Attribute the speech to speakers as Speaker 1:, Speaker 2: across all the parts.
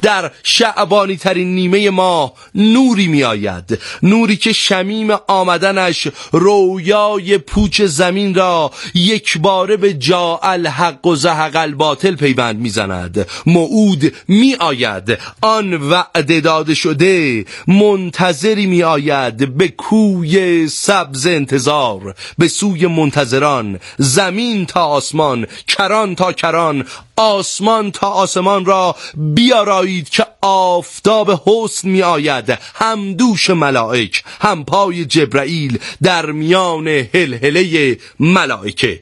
Speaker 1: در شعبانی ترین نیمه ماه نوری می آید، نوری که شمیم آمدنش رویای پوچ زمین را یک باره به جاء الحق و زهق الباطل پیوند می زند. موعود می آید، آن وعده داده شده منتظری می آید به کوی سبز انتظار، به سوی منتظران، زمین تا آسمان، کران تا کران، آسمان تا آسمان را بیارایید که آفتاب حسن می آید، هم دوش ملائک هم پای جبرائیل در میان هلهله ملائکه.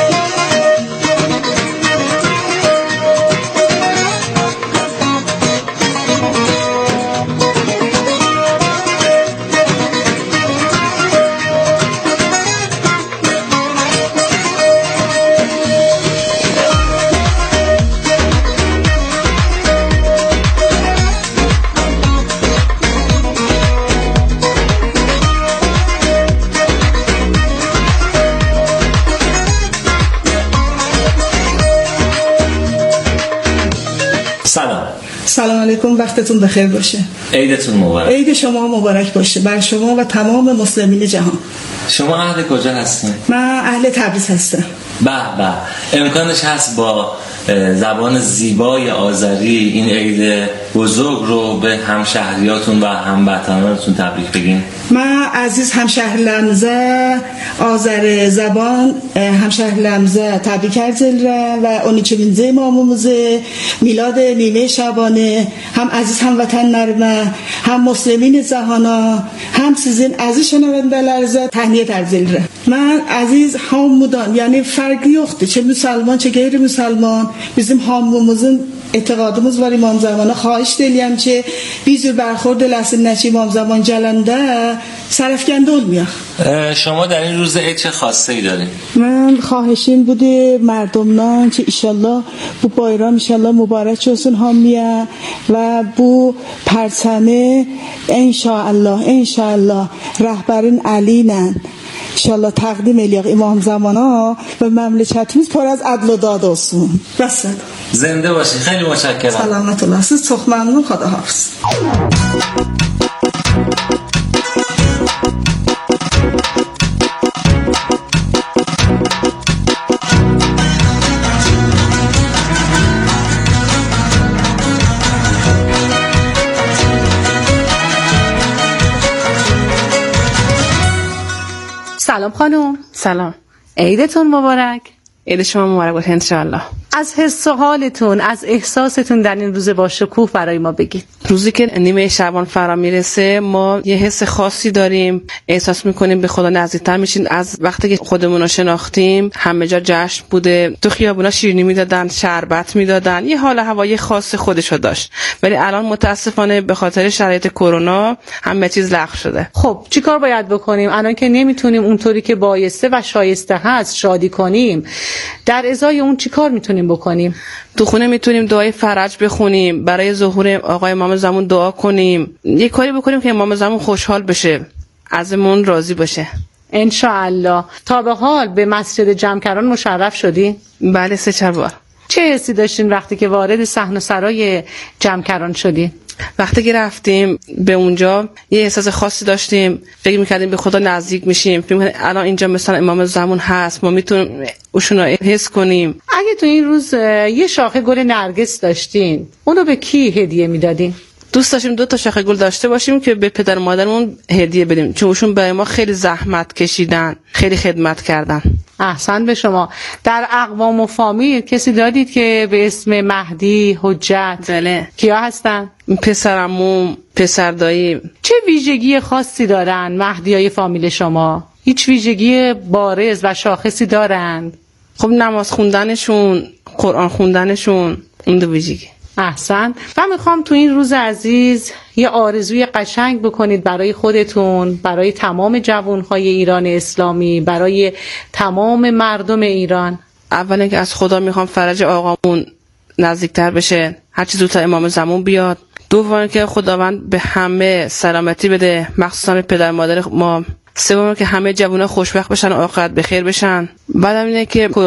Speaker 2: سلام علیکم، وقتتون بخیر باشه.
Speaker 3: عیدتون مبارک.
Speaker 2: عید شما مبارک باشه بر شما و تمام مسلمین جهان.
Speaker 3: شما اهل کجا هستین؟
Speaker 2: من اهل تبریز هستم.
Speaker 3: به به، امکانش هست با زبان زیبای آذری این عید بزرگ رو به همشهریاتون و هموطنانتون تبریک بگین؟
Speaker 2: من عزیز همشهر لمزه آذر زبان همشهر لمزه تبریک ارزل و اونیچوینزه ماموموزه میلاد نیمه شبانه هم عزیز هموطن نرمه هم مسلمین زهانا هم سیزین عزیز شنونده لرزه تهنیت ارزل. من عزیز همودان یعنی فرقی یخته چه مسلمان چه غیر مسلمان bizim hamımızın اعتقادımız var İmam Zaman'a. خواهش دلیم که بیزور برخورد لحظه نشی امام زمان جلنده سرفکنده olmuyor.
Speaker 3: شما در این روز عید چه خواسته ای دارین؟
Speaker 2: من خواهشیم بوده مردمdan که inşallah bu bayram inşallah mübarek olsun hamiye ve bu perçemi inşallah rehberin aliyle inşallah تقدیم الیاق امام زمانا و مملکتimiz پر از عدل و داد olsun. بس.
Speaker 3: زنده باشین. خیلی متشکرم.
Speaker 2: سلامت الله. siz çok memnun. خداحافظ.
Speaker 4: سلام خانم. سلام. عیدتون مبارک. عید شما مبارک باشه انشالله. از حس و حالتون، از احساستون در این روز با شکوه برای ما بگید.
Speaker 5: روزی که نیمه شعبان فرا میرسه ما یه حس خاصی داریم، احساس میکنیم به خدا نزدیکتر میشیم. از وقتی که خودمون رو شناختیم همه جا جشن بوده، تو خیابونا شیرینی میدادن، شربت میدادن، یه حال هوای خاص خودشو داشت. ولی الان متاسفانه به خاطر شرایط کرونا همه چیز لغو شده.
Speaker 4: خب چیکار باید بکنیم الان که نمیتونیم اونطوری که بایسته و شایسته هست شادی کنیم؟ در ازای اون چیکار میتونیم بکنیم؟
Speaker 5: تو خونه میتونیم دعای فرج بخونیم، برای ظهور آقای امام زمان دعا کنیم، یه کاری بکنیم که امام زمان خوشحال بشه، ازمون راضی باشه
Speaker 4: انشاءالله. تا به حال به مسجد جمکران مشرف شدی؟
Speaker 5: بله 3-4 بار.
Speaker 4: چه حسی داشتین وقتی که وارد صحن سرای جمکران شدی؟
Speaker 5: وقتی که رفتیم به اونجا یه احساس خاصی داشتیم، فکر می‌کردیم به خدا نزدیک میشیم، فکر می‌کردیم الان اینجا مثلا امام زمان هست، ما میتونیم اوشون رو حس کنیم.
Speaker 4: اگه تو این روز یه شاخه گل نرگس داشتین اونو به کی هدیه میدادین؟
Speaker 5: دوست داشتیم 2 تا شاخه گل داشته باشیم که به پدر و مادرمون هدیه بدیم، چون اوشون برای ما خیلی زحمت کشیدن، خیلی خدمت کردن.
Speaker 4: احسن به شما. در اقوام و فامیل کسی دادید که به اسم مهدی، حجت؟
Speaker 5: بله.
Speaker 4: کیا هستن؟
Speaker 5: پسرعموم، پسردایی.
Speaker 4: چه ویژگی خاصی دارن مهدیای فامیل شما؟ هیچ ویژگی بارز و شاخصی دارن؟
Speaker 5: خب نماز خوندنشون، قرآن خوندنشون، اون 2 ویژگی.
Speaker 4: احسن. و میخوام تو این روز عزیز یه آرزوی قشنگ بکنید برای خودتون، برای تمام جوانهای ایران اسلامی، برای تمام مردم ایران.
Speaker 5: اولا که از خدا میخوام فرج آقامون نزدیکتر بشه، هر چی زودتر امام زمان بیاد. دوم که خداوند به همه سلامتی بده، مخصوصا به پدر مادر ما. سوم که همه جوونا خوشبخت بشن و آخرت بخیر بشن. بعدم اینه که کرونا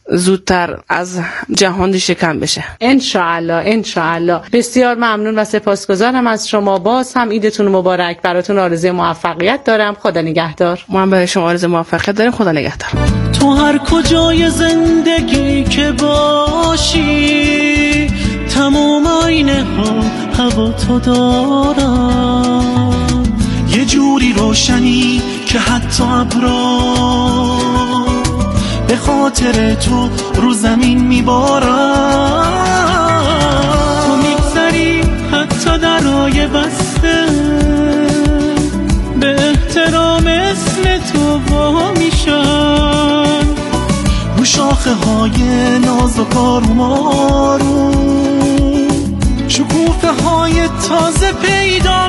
Speaker 5: زودتر از جهان شکم بشه.
Speaker 4: انشاءالله. بسیار ممنون و سپاسگزارم از شما. باز هم عیدتون مبارک. براتون آرزوی موفقیت دارم. خدا نگهدار.
Speaker 5: ما هم برای شما آرزوی موفقیت داریم. خدا نگهدار.
Speaker 6: تو هر کجای زندگی که باشی، تمام آینه ها هوا تو دارم، یه جوری روشنی که حتی ابرا به خاطر تو رو زمین میبارم. تو میگذری حتی درای بسته، به احترام اسم تو وا میشن، رو شاخه های نازک آروم آروم شکوفه های تازه پیدا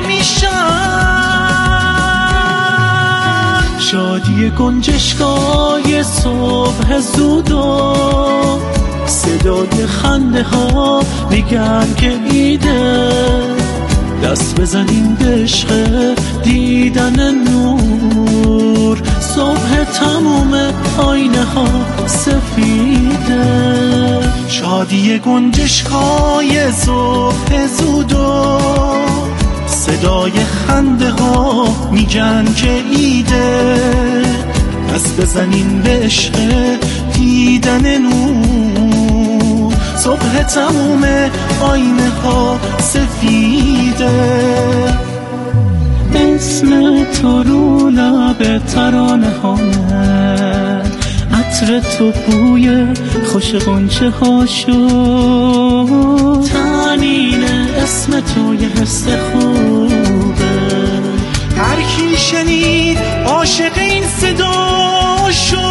Speaker 6: میشن. شادی گنجشگاه صبح زودا، صدای خنده ها میگن که ایده، دست بزنیم به عشق دیدن نور. صبح تموم آینه ها سفیده، شادی گنجشگاه صبح زودا، صدای خنده ها میگن که ایده، دست بزنیم به عشق دیدن نور. صبح تموم آینه ها سفیده، اسم تو رو لب ترانه هامه، عطر تو بوی خوش غنچه ها شد، تنین اسم تو یه حس خوبه، هر کی شنید عاشق این صدا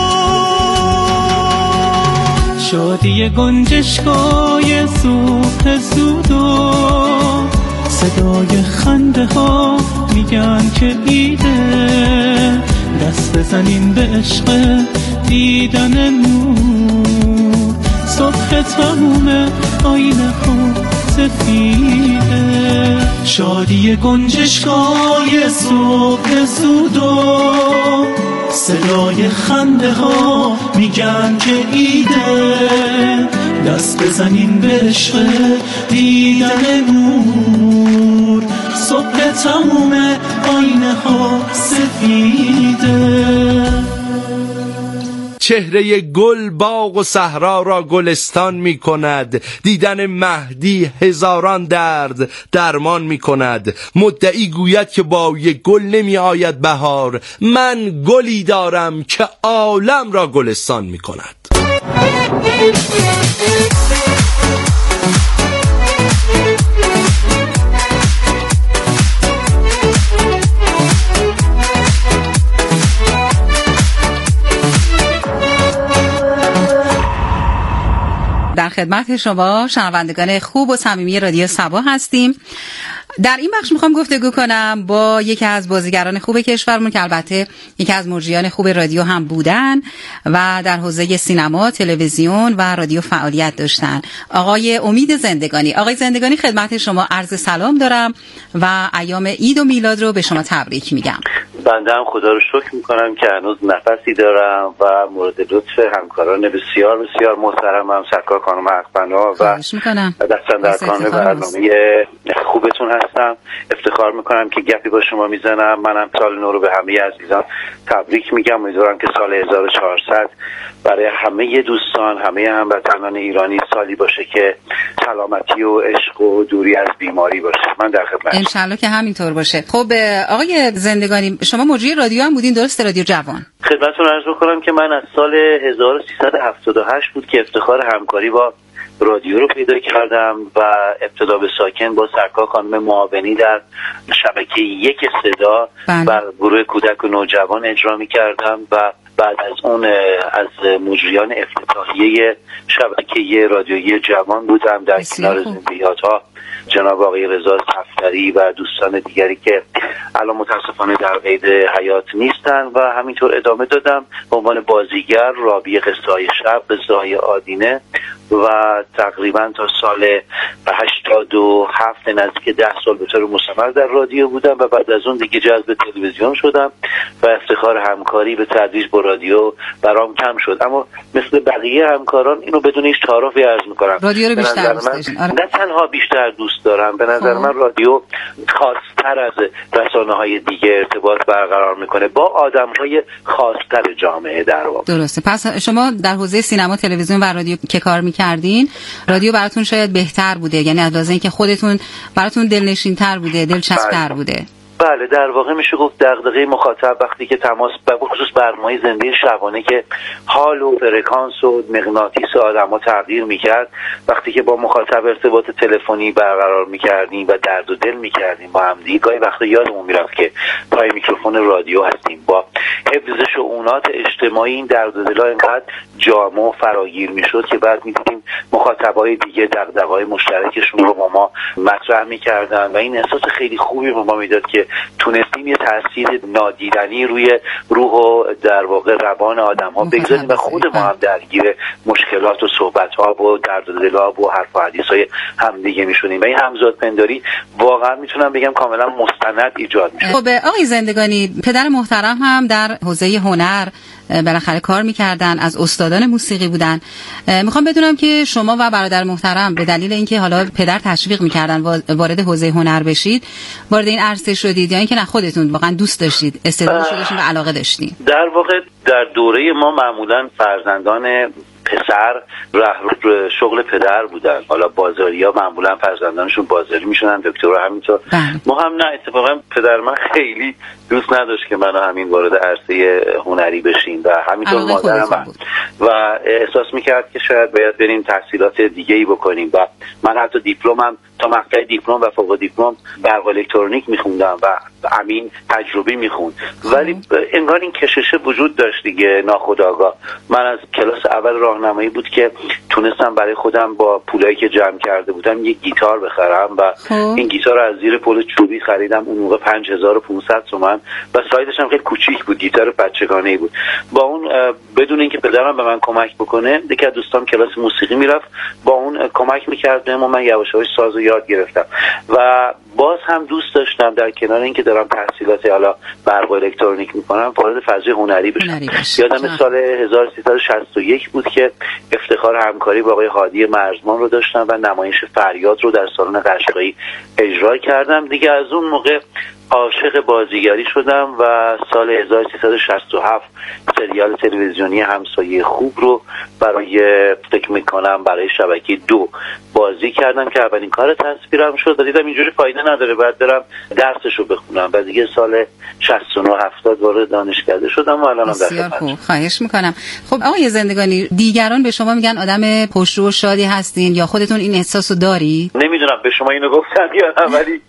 Speaker 6: شد. شادی گنجشگاه صبح زودا، صدای خنده ها میگن که ایده، دست بزنیم به عشق دیدن نور. صبح تموم آینه ها سفیده، شادی گنجشگاه صبح زودا، صدای خنده ها میگن که ایده، دست بزنیم به عشق دیدن نور. صبح تموم آینه ها سفیده،
Speaker 1: چهره گل باغ و صحرا را گلستان می کند، دیدن مهدی هزاران درد درمان می کند. مدعی گوید که با یک گل نمی آید بهار، من گلی دارم که عالم را گلستان می کند.
Speaker 7: در خدمت شما شنوندگان خوب و صمیمی رادیو صبا هستیم. در این بخش میخوام گفتگو کنم با یکی از بازیگران خوب کشورمون که البته یکی از مجریان خوب رادیو هم بودن و در حوزه سینما، تلویزیون و رادیو فعالیت داشتن، آقای امید زندگانی. آقای زندگانی، خدمت شما عرض سلام دارم و ایام عید و میلاد رو به شما تبریک میگم.
Speaker 8: بنده هم خدا رو شکر میکنم که هنوز نفسی دارم و مورد لطف همکاران بسیار بسیار محترمم، سرکار خانم حق‌پناه و دستاندرکان برنامه خوبتون هستم. افتخار میکنم که گپی با شما میزنم. منم سال نو رو به همه عزیزان تبریک میگم. امیدوارم که سال 1400 برای همه دوستان، همه هموطنان ایرانی سالی باشه که سلامتی و عشق و دوری از بیماری باشه. من در خدمتم.
Speaker 7: انشالله که همینطور باشه. خب آقای زندگانی، شما مجری رادیو هم بودین، درسته؟ رادیو جوان.
Speaker 8: خدمتتون عرض می‌کنم که من از سال 1378 بود که افتخار همکاری با رادیو رو پیدا کردم و ابتدا به ساکن با سرکار خانم معاونی در شبکه یک صدا و گروه کودک و نوجوان اجرا می‌کردم و بعد از اون از مجریان افتتاحیه شبکه رادیویی جوان بودم در کنار زندگیات‌ها جناب آقای رضا صفدری و دوستان دیگری که الان متاسفانه در قید حیات نیستن و همینطور ادامه دادم به عنوان بازیگر رابی قصه‌های شب، قصه‌های آدینه و تقریبا تا سال 87 نزدیک 10 سال به طور مستمر در رادیو بودم و بعد از اون دیگه جذب تلویزیون شدم و افتخار همکاری به تدریج با رادیو برام کم شد. اما مثل بقیه همکاران اینو بدون هیچ تعارفی عرض میکنم،
Speaker 7: رادیو رو بیشتر دوست داشتین؟
Speaker 8: نه تنها بیشتر دوست دارم، به نظر من رادیو خاص‌تر از رسانه‌های دیگه ارتباط برقرار میکنه با آدم‌های خاص‌تر جامعه در واقع.
Speaker 7: درسته. پس شما در حوزه سینما، تلویزیون و رادیو که کار میکردین، رادیو براتون شاید بهتر بوده، یعنی از لحاظ اینکه خودتون براتون دلنشین‌تر بوده، دلچسب‌تر بوده.
Speaker 8: بله، در واقع میشه گفت دغدغه مخاطب وقتی که تماس به خصوص برنامه‌های زنده شبانه که حال و فرکانس و مغناطیس آدم‌ها تغییر میکرد، وقتی که با مخاطب ارتباط تلفنی برقرار میکردیم و درد و دل میکردیم با هم دیگه، گاهی وقتا یادمون میرفت که پای میکروفون رادیو هستیم. با حفظ شؤونات اجتماعی این درد و دل‌ها اینقدر جامع و فراگیر میشد که بعد می‌دیدیم مخاطبای دیگه دغدغه‌های مشترکشون رو با ما مطرح می‌کردن و این احساس خیلی خوبی به ما میداد که تونستیم یه تاثیر نادیدنی روی روح و در واقع روان آدم‌ها بگذاریم و خود ما هم درگیر مشکلات و صحبت‌ها و درد و دل‌ها و حرف و حدیث‌های همدیگه می‌شدیم و این همزادپنداری واقعا میتونم بگم کاملا مستند ایجاد میشه.
Speaker 7: خب آقای زندگانی، پدر محترم هم در حوزه هنر بالاخره کار میکردن، از استادان موسیقی بودن. میخوام بدونم که شما و برادر محترم به دلیل اینکه حالا پدر تشویق میکردن وارد حوزه هنر بشید، وارد این عرصه شدید یا اینکه نه خودتون واقعا دوست داشتید، استعدادش رو داشتین و علاقه داشتین؟
Speaker 8: در واقع در دوره ما معمولا فرزندان پسر رهرو شغل پدر بودن. حالا بازاری‌ها معمولا فرزندانشون بازاری میشدن، دکترها همینطور. ما هم نه، اتفاقا پدر من خیلی دوست نداشت که منو همین وارد عرصه هنری بشیم و همینطور مادرم و احساس میکرد که شاید باید بریم تحصیلات دیگه‌ای بکنیم و من حتی دیپلمم تا مقطع دیپلم و فوق دیپلم برق الکترونیک میخوندم و امین تجربی میخوند، ولی انگار این کششه وجود داشت دیگه ناخودآگاه. من از کلاس اول راهنمایی بود که تونستم برای خودم با پولایی که جمع کرده بودم یک گیتار بخرم و این گیتار رو از زیر پل چوبی خریدم. اون موقع 5500 تومان و سایزش هم خیلی کوچیک بود، گیتار بچگانه‌ای بود. با اون بدون اینکه پدرم به من کمک بکنه، یکی از دوستام کلاس موسیقی میرفت، با اون کمک می‌کرد و من یواش یواش سازو یاد گرفتم و باز هم دوست داشتم در کنار اینکه دارم تحصیلات حالا برق و الکترونیک میکنم وارد فضای هنری بشم. یادم سال 1361 بود که افتخار همکاری با آقای هادی مرزمان رو داشتم و نمایش فریاد رو در سالن قشقایی اجرا کردم. دیگه از اون موقع عاشق بازیگری شدم و سال 1367 سریال تلویزیونی همسایه خوب رو برای فکر میکنم برای شبکه 2 بازی کردم که اولین کار تصویرم شد و دیدم اینجوری فایده نداره، باید برم درسش رو بخونم و دیگه سال 69 70 وارد دانشکده شدم و الانم در
Speaker 7: بسیار خوب، خواهش میکنم. خب آقای زندگانی، دیگران به شما میگن آدم پرشور و شادی هستین یا خودتون این احساس رو داری؟
Speaker 8: نمیدونم به شما اینو گفتم یا نه، ولی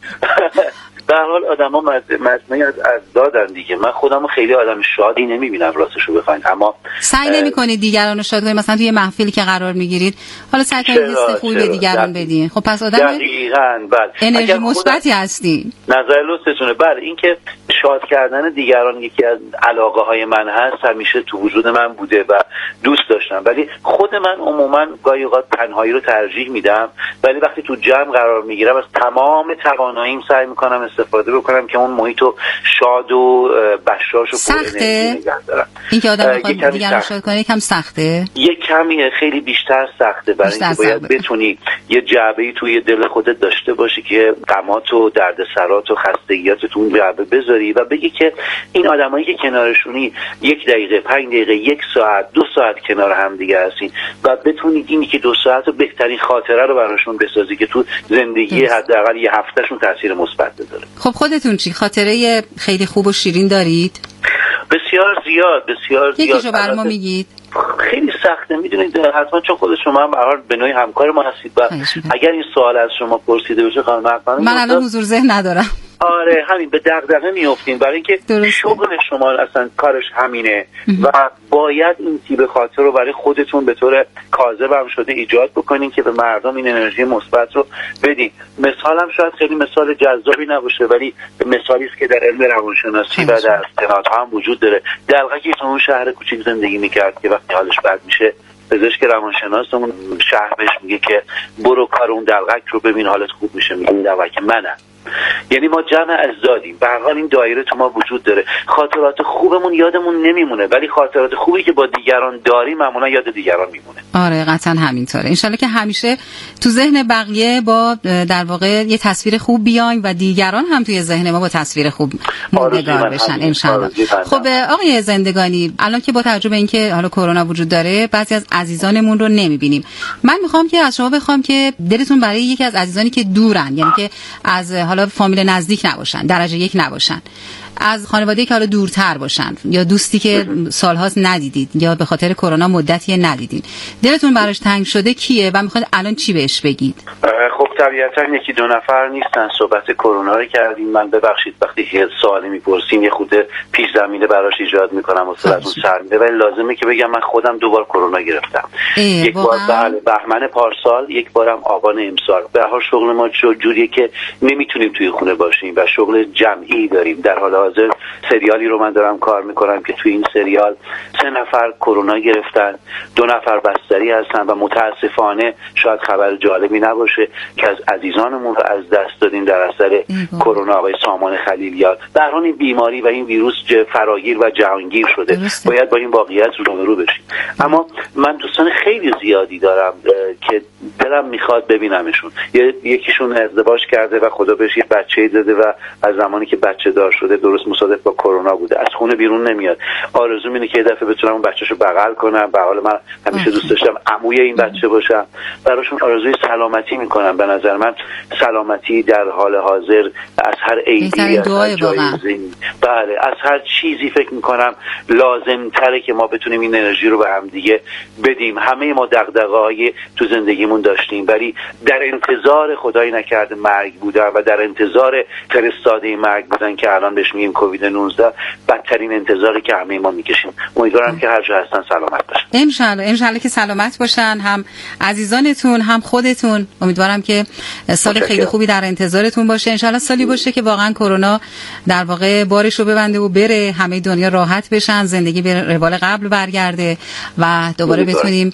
Speaker 8: در حال آدما مجموعی از دادن دیگه. من خودمو خیلی آدم شادی نمیبینم راستشو بخواید، اما
Speaker 7: سعی نمی‌کنید دیگران رو شاد کنید؟ مثلا توی محفلی که قرار میگیرید حالا سعی کنید حس خوبی به دیگران بدین. خب پس آدم
Speaker 8: دقیقاً
Speaker 7: انرژی مثبتی هستین.
Speaker 8: نظر لطفتونه. بله، این که شاد کردن دیگران یکی از علاقه‌های من هست، همیشه تو وجود من بوده و دوست داشتم، ولی خود من عموما گاهی اوقات تنهایی رو ترجیح میدم، ولی وقتی تو جمع قرار میگیرم از تمام تواناییم سعی میکنم استفاده بکنم که اون محیط رو شاد و بشاش و پر انرژی نگه دارم.
Speaker 7: این که آدم بخواد دیگران شاد کنه یکم سخته؟
Speaker 8: یک کمی خیلی بیشتر سخته، برای اینکه باید بتونی یه جعبه‌ای توی دل خودت داشته باشی که غمات و دردسرات و خستگیات تو اون جعبه بذاری و بگی که این آدمایی که کنارشونی 1 دقیقه، 5 دقیقه، 1 ساعت، 2 ساعت کنار هم دیگه هستین و بتونید این که 2 ساعت رو بهترین خاطره رو براشون بسازی که تو زندگی حداقل یه هفتهشون تاثیر مثبت بذاره.
Speaker 7: خب خودتون چی خاطره خیلی خوب و شیرین دارید؟
Speaker 8: بسیار زیاد.
Speaker 7: یکیشو بر ما میگید؟
Speaker 8: خیلی سخته، میدونید حتما چون خود شما هم به هر حال به نوعی همکار ما هستید و اگر این سوال از شما پرسیده بشه خانم اقبال،
Speaker 7: من الان حضور ذهن ندارم.
Speaker 8: آره، همین به دغدغه میافتین برای اینکه شغل شما اصلا کارش همینه و باید این تیپ خاطر رو برای خودتون به طور کاذب هم شده ایجاد بکنین که به مردم این انرژی مثبت رو بدین. مثالم شاید خیلی مثال جذابی نباشه، ولی مثالی است که در علم روانشناسی و در استنادها هم وجود داره. دلقکی تو اون شهر کوچیک زندگی میکرد که وقتی حالش بد میشه پزشک روانشناسمون شرح بهش میگه که برو کار اون دلغک رو ببین حالت خوب میشه، میگه این دلغک منم. یعنی ما جمع اجزادیم، به هر حال این دایره تو ما وجود داره. خاطرات خوبمون یادمون نمیمونه، ولی خاطرات خوبی که با دیگران داریم معمولا یاد دیگران میمونه.
Speaker 7: آره قطعا همینطوره. انشالله که همیشه تو ذهن بقیه با در واقع یه تصویر خوب بیایم و دیگران هم توی ذهن ما با تصویر خوب موندگار بشن انشالله. خب آقای زندگانی، الان که با توجه به اینکه حالا کرونا وجود داره بعضی از عزیزانمون رو نمیبینیم، من میخوام که از شما بخوام که دلتون برای یکی از عزیزانی که دورن، یعنی که از حالا فامیل نزدیک نباشن، درجه یک نباشن، از خانواده‌ای که حالا دورتر باشن، یا دوستی که سالهاست ندیدید یا به خاطر کرونا مدتی ندیدید، دلتون براش تنگ شده کیه و میخواید الان چی بهش بگید؟
Speaker 8: خب طبیعتا یکی دو نفر نیستن. صحبت کرونا رو کردیم. من ببخشید وقتی سوالی میپرسیم یه خود پیش زمینه براش ایجاد میکنم و صورتون سر میده، ولی لازمه که بگم من خودم دوبار کرونا گرفتم. یک بار بهمن پارسال، یک بارم آبان امسال. به هر حال شغل ما جوریه که نمیتونیم توی خونه باشیم و شغل جمعی داریم. در حال حاضر سریالی رو من دارم کار میکنم که توی این سریال 3 نفر کرونا گرفتن، 2 نفر بستری هستن و متاسفانه شاید خبر جالبی نباشه که از عزیزانمون رو از دست دادیم در اثر کرونا. آقای سامان خلیلیات. در حال این بیماری و این ویروس فراگیر و جهانگیر شده. باید با این واقعیت روبرو بشیم. اما من دوستان خیلی زیادی دارم که دلم میخواد ببینمشون. یکیشون ازدواج کرده و خدا بهش یه بچه‌ای داده و از زمانی که بچه دار شده درست مصادف با کرونا بوده، از خونه بیرون نمیاد. آرزوم اینه که یه دفعه بتونم اون بچه‌شو بغل کنم. به حال من همیشه دوست داشتم عموی این بچه باشم. براشون آرزوی سلامتی میکنم. به نظر من سلامتی در حال حاضر از هر عیبی، از هر جایزی، بله، از هر چیزی فکر میکنم لازم تره که ما بتونیم این انرژی رو به هم دیگه بدیم. همه ما دغدغه‌های تو زندگیمون داشتیم، ولی در انتظار خدای نکرده مرگ بودن و در انتظار فرستاده مرگ بودن که الان بهش میگیم کووید 19، بدترین انتظاری که همه ما میکشیم. امیدوارم که هر جا هستن سلامت باشن.
Speaker 7: انشالله که سلامت باشن، هم عزیزانتون هم خودتون. امیدوارم که سال خیلی خوبی در انتظارتون باشه. انشالله سالی باشه که واقعا کرونا در واقع بارش رو ببنده و بره، همه دنیا راحت بشن، زندگی به روال قبل برگرده و دوباره بتونیم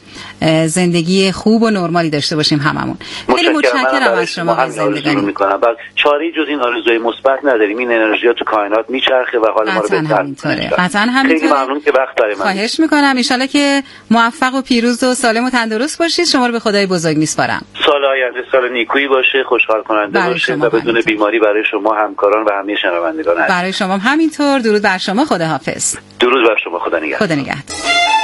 Speaker 7: زندگی خوب و نرمالی داشته باشیم هممون. خیلی متشکرم از شما زندگانی.
Speaker 8: میکنم بعد چاری جز این آرزوی مثبت نداریم. این انرژی تو کائنات میچرخه و حال ما رو بهتر می‌کنه.
Speaker 7: قطعاً همینطوره.
Speaker 8: خیلی ممنون که وقت دارید.
Speaker 7: خواهش میکنم. ان شاءالله که موفق و پیروز و سالم و تندرست باشید. شما رو به خدای بزرگ میسپارم.
Speaker 8: سال آینده سال نیکویی باشه، خوشحال کننده باشه و بدون بیماری برای شما همکاران و همه شنوندگان.
Speaker 7: برای شما همینطور. درود بر شما. خداحافظ.
Speaker 8: درود بر شما. خدا نگهدار.
Speaker 7: خدا نگهدار.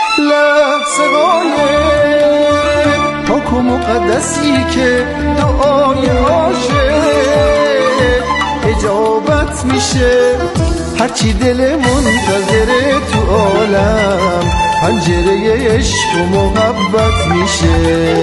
Speaker 6: پاک و مقدسی که دعای عاشق اجابت میشه، هرچی دل منتظره تو عالم پنجره عشق و محبت میشه.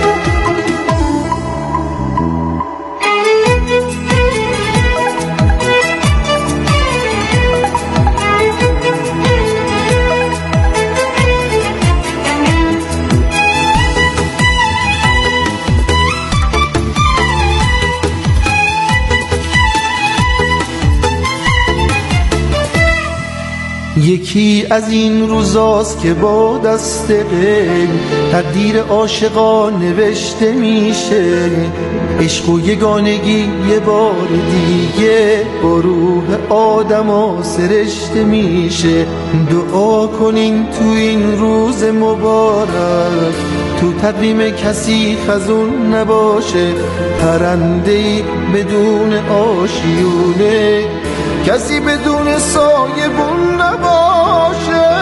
Speaker 6: یکی از این روزاست که با دست غیب تقدیر عاشقا نوشته میشه، عشق و یگانگی یه بار دیگه با روح آدما سرشته میشه. دعا کنین تو این روز مبارک تو تقویم کسی خزون نباشه، پرنده‌ای بدون آشیونه، کسی بدون سایبون نباشه.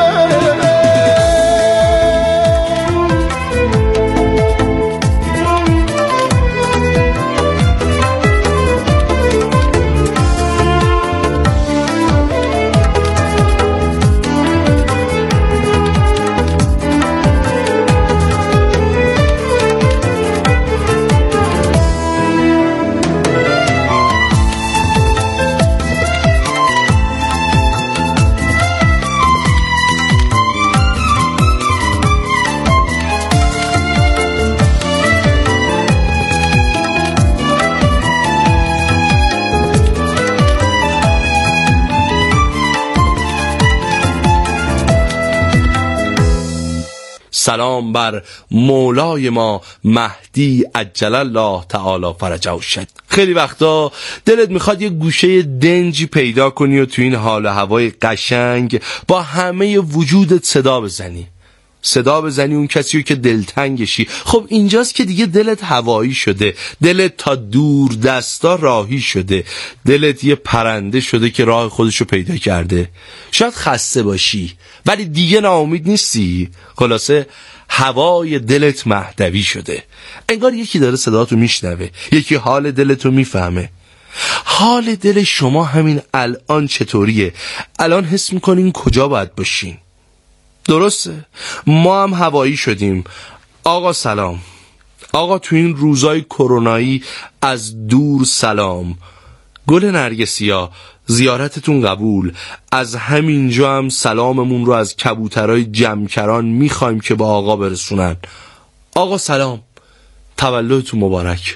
Speaker 1: سلام بر مولای ما مهدی عجل الله تعالی فرجه شد. خیلی وقتا دلت میخواد یه گوشه دنجی پیدا کنی و تو این حال و هوای قشنگ با همه وجودت صدا بزنی اون کسی رو که دلتنگشی. خب اینجاست که دیگه دلت هوایی شده، دلت تا دور دستا راهی شده، دلت یه پرنده شده که راه خودشو پیدا کرده. شاید خسته باشی ولی دیگه ناامید نیستی. خلاصه هوای دلت مهدوی شده، انگار یکی داره صداتو میشنوه، یکی حال دلتو میفهمه. حال دل شما همین الان چطوریه؟ الان حس میکنین کجا باید باشین؟ درسته؟ ما هم هوایی شدیم. آقا سلام. آقا تو این روزای کرونایی از دور سلام. گل نرگسیا زیارتتون قبول. از همینجا هم سلاممون رو از کبوترای جمکران میخوایم که با آقا برسونن. آقا سلام، تولدتون مبارک.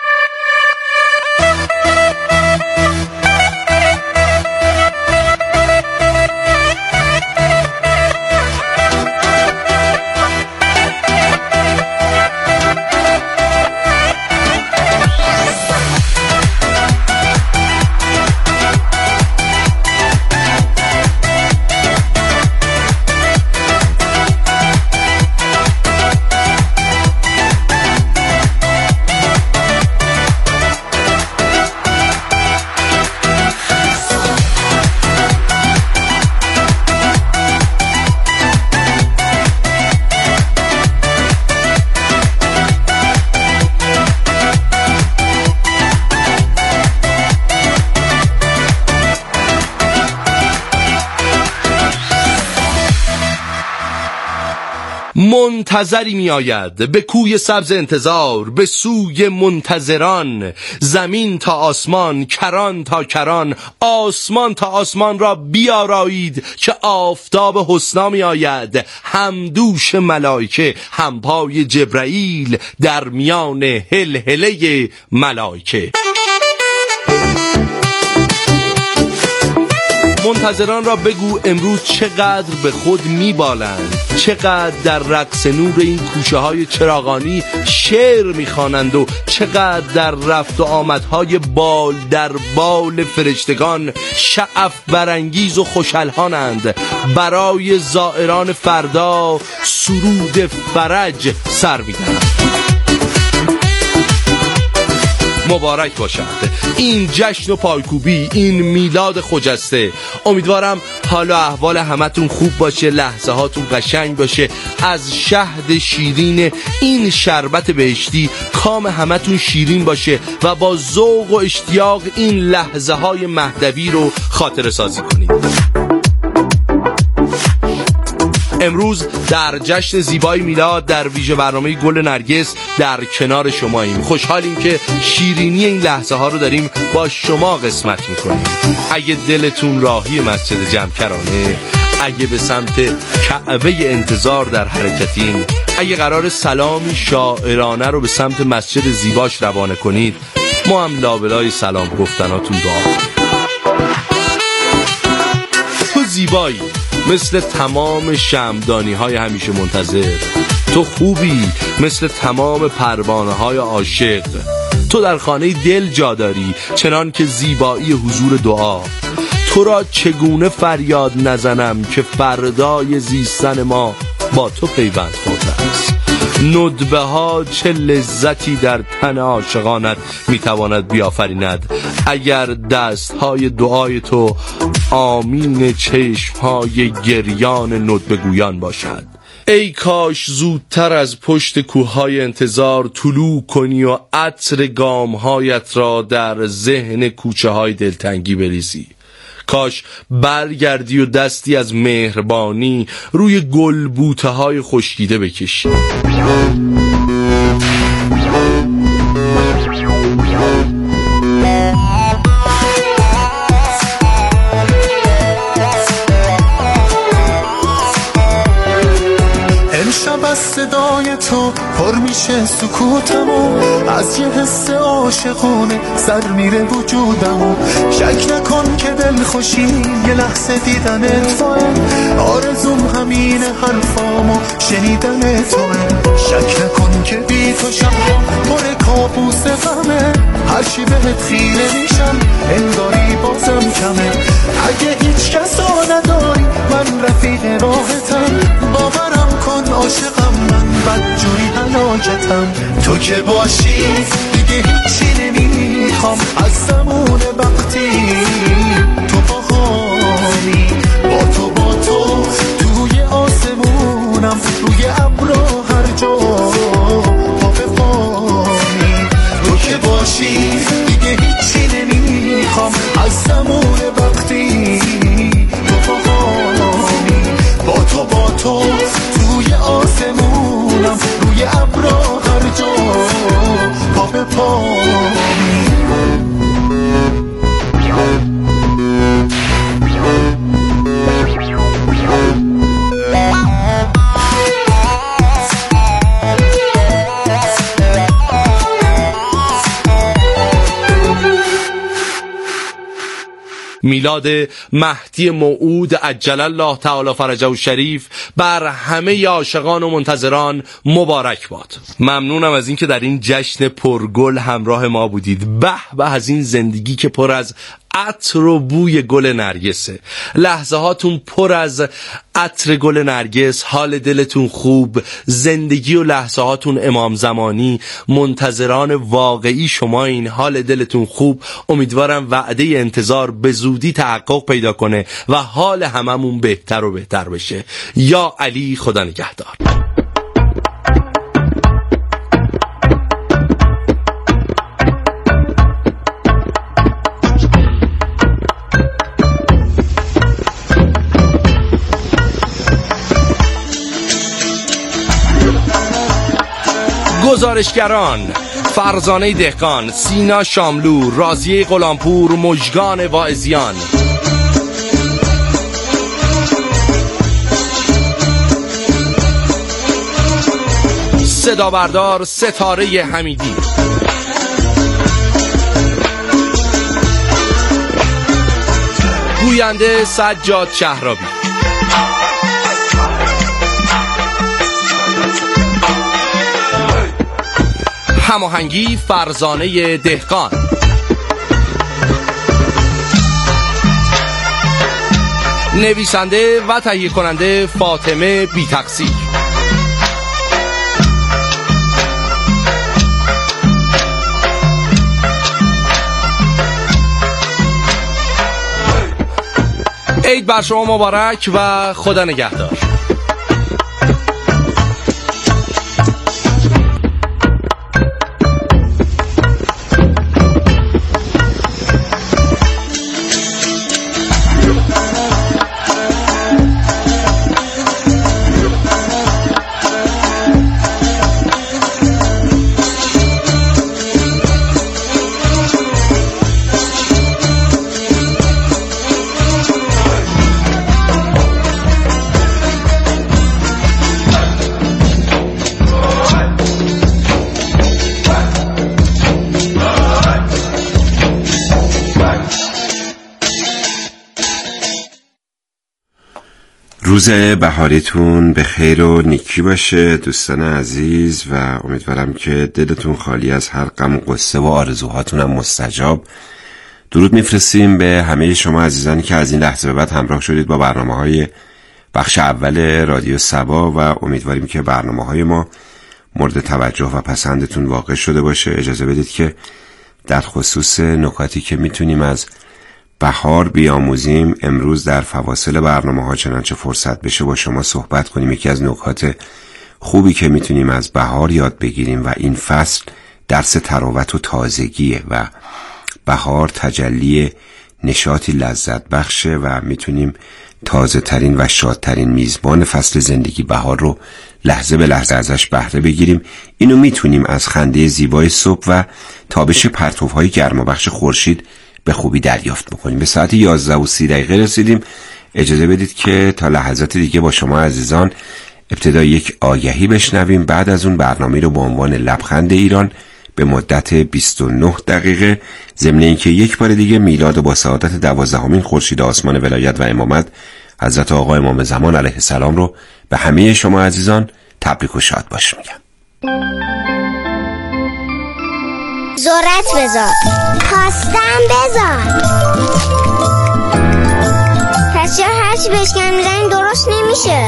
Speaker 1: منتظری می آید به کوی سبز انتظار، به سوی منتظران. زمین تا آسمان، کران تا کران، آسمان تا آسمان را بیارایید که آفتاب حسنا می آید. همدوش ملائکه، همپای جبرائیل، در میان هلهله ملائکه. منتظران را بگو امروز چقدر به خود میبالند، چقدر در رقص نور این کوچه های چراغانی شعر میخوانند و چقدر در رفت و آمدهای بال در بال فرشتگان شعف برانگیز و خوشالحانند. برای زائران فردا سرود فرج سر میدهند. مبارک باشد این جشن و پایکوبی، این میلاد خجسته. امیدوارم حال و احوال همتون خوب باشه، لحظه هاتون قشنگ باشه. از شهد شیرین این شربت بهشتی کام همتون شیرین باشه و با ذوق و اشتیاق این لحظه های مهدوی رو خاطره سازی کنید. امروز در جشن زیبای میلاد در ویژه برنامه گل نرگس در کنار شماییم. خوشحالیم که شیرینی این لحظه ها رو داریم با شما قسمت میکنیم. اگه دلتون راهی مسجد جمکرانه، اگه به سمت کعبه انتظار در حرکتین، اگه قرار سلامی شاعرانه رو به سمت مسجد زیباش روانه کنید، ما هم لابلای سلام گفتناتون دعا کنیم. تو زیبایی مثل تمام شمعدانی های همیشه منتظر، تو خوبی مثل تمام پروانه های عاشق، تو در خانه دل جا داری چنان که زیبایی حضور دعا. تو را چگونه فریاد نزنم که فردای زیستن ما با تو پیوند خورده است. ندبه ها چه لذتی در تن عاشقانت میتواند بیافریند اگر دست های دعای تو آمین چشم های گریان ندبه گویان باشد. ای کاش زودتر از پشت کوههای انتظار طلوع کنی و عطر گامهایت را در ذهن کوچه های دلتنگی بریزی. کاش برگردی و دستی از مهربانی روی گلبوته های خشکیده بکشی.
Speaker 6: امشب از صدای تو پر میشه سکوتمو، از یه حس عاشقانه سر میره وجودمو. شک نکن که دل خوشی یه لحظه دیدنت فایه، آرزوم همین آستین حرفامو شنیدن توه. شک نکن که بی تو شبها پر کابوس غمه، هرچی بهت خیره میشم انگاری بازم کمه. اگه هیچ کسا نداری من رفیق راحتم، باورم کن عاشقم من بدجوری هلاکتم. تو که باشی دیگه هیچی نمیخوام از زمان وقتی تو باهامی. با تو توی آسمونم روی ابرا هر جا پا به پامی. تو که باشی دیگه هیچی نمیخوام از زمان وقتی تو باهامی. با تو توی آسمونم روی ابرا هر جا پا به پامی.
Speaker 1: میلاد مهدی موعود عجل الله تعالی فرجه الشریف بر همه عاشقان و منتظران مبارک باد. ممنونم از اینکه در این جشن پرگل همراه ما بودید. به از این زندگی که پر از عطر و بوی گل نرگسه. لحظه هاتون پر از عطر گل نرگس، حال دلتون خوب، زندگی و لحظه هاتون امام زمانی. منتظران واقعی شما این حال دلتون خوب. امیدوارم وعده انتظار به زودی تحقق پیدا کنه و حال هممون بهتر و بهتر بشه. یا علی، خدا نگهدار. گزارشگران: فرزانه دهقان، سینا شاملو، راضیه غلامپور، مژگان واعظیان. صدا بردار ستاره حمیدی. گوینده سجاد شهرابی. هماهنگی فرزانه دهقان. نویسنده و تهیه کننده فاطمه بی تقصیر. عید بر شما مبارک و خدا نگهدار.
Speaker 9: روز بهاریتون به خیر و نیکی باشه دوستان عزیز و امیدوارم که دلتون خالی از هر غم و غصه و آرزوهاتون هم مستجاب. درود میفرستیم به همه شما عزیزانی که از این لحظه به بعد همراه شدید با برنامه‌های بخش اول رادیو صبا و امیدواریم که برنامه‌های ما مورد توجه و پسندتون واقع شده باشه. اجازه بدید که در خصوص نکاتی که میتونیم از بهار بیاموزیم امروز در فواصل برنامه‌ها چنانچه فرصت بشه با شما صحبت کنیم. یکی از نکات خوبی که میتونیم از بهار یاد بگیریم و این فصل درس تراوت و تازگیه و بهار تجلی نشاطی لذت بخشه و میتونیم تازه ترین و شادترین میزبان فصل زندگی بهار رو لحظه به لحظه ازش بهره بگیریم. اینو میتونیم از خنده زیبای صبح و تابش پرتوهای گرمابخش خورشید به خوبی دریافت بکنیم. به ساعت 11:30 رسیدیم. اجازه بدید که تا لحظات دیگه با شما عزیزان ابتدا یک آگهی بشنویم. بعد از اون برنامه رو با عنوان لبخند ایران به مدت 29 دقیقه ضمن اینکه یک بار دیگه میلاد با سعادت 12مین خورشید آسمان ولایت و امامت حضرت آقا امام زمان علیه السلام رو به همه شما عزیزان تبریک و شاد باش میگم.
Speaker 10: ذرت بذار، خواستم بذار. پس چرا هرچی بشکن میزنیم درست نمیشه؟